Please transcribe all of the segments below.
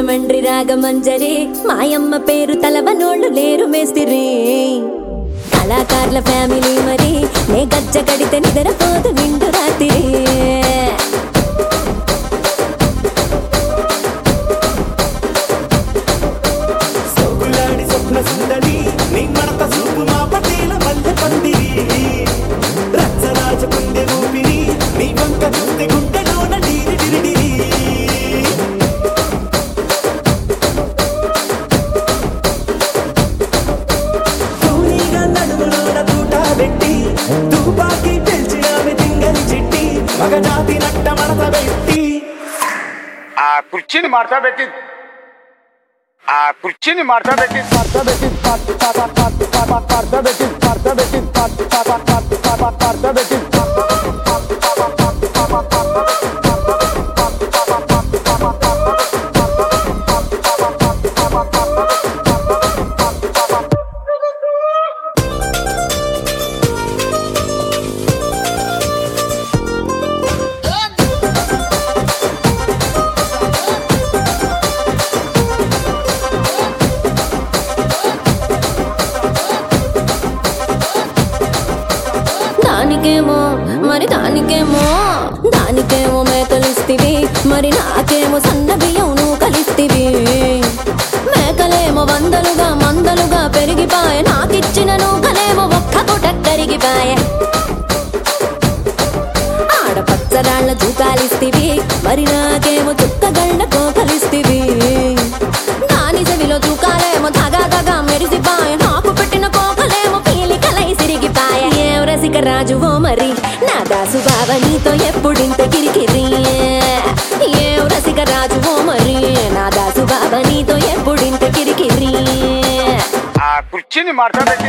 రాజమండ్రి రాగమంజరి మాయమ్మ పేరు తలవనోళ్ళు లేరు మేస్తిరి కళాకారుల ఫ్యామిలీ మరి నే గజ్జ కడితే నిద్రపోదు నిండు రాత్రి కుర్చీని మార్తా పెట్టి దానికేమో మేకలిస్తివి మరి నాకేమో సన్న బియ్యం నువ్వు కలిస్తివి మేకలేమో వందలుగా మందలుగా పెరిగిపాయే నాకిచ్చిన నూకలేమో ఒక్క పూట కరిగిపాయే ఆడపచ్చరాళ్ళ జూకాలిస్తివి మరి నాకేమో చుక్కగళ్ళ కోకలిస్తివి దాని చెవిలో జూకాలేమో దగా దగా మెరిసిపాయే నాకు పెట్టిన కోకలేమో పీలికలై సిరిగిపాయే ఏం రసిక రాజువో మరి నా దాసు బావ నీతో ఎప్పుడింత కిరికిరి ఏం రసిక రాజువో మరి నా దాసు బావ నీతో ఎప్పుడింత కిరికిరి కుర్చీని మార్తా పెట్టి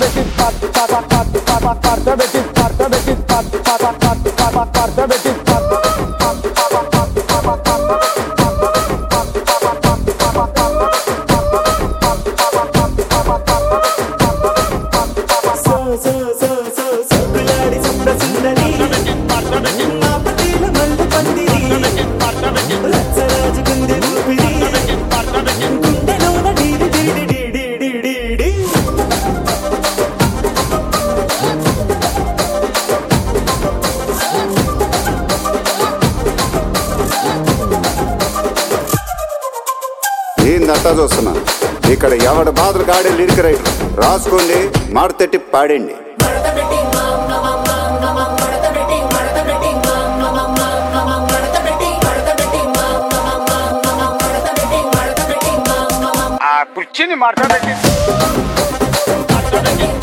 ఏందంతా చూస్తున్నా ఇక్కడ ఎవడి బాధలు కాడే లిరిక్ రైటర్ రాసుకోండి మాడతెట్టి పాడండి కుర్చీని మార్తా పెట్టి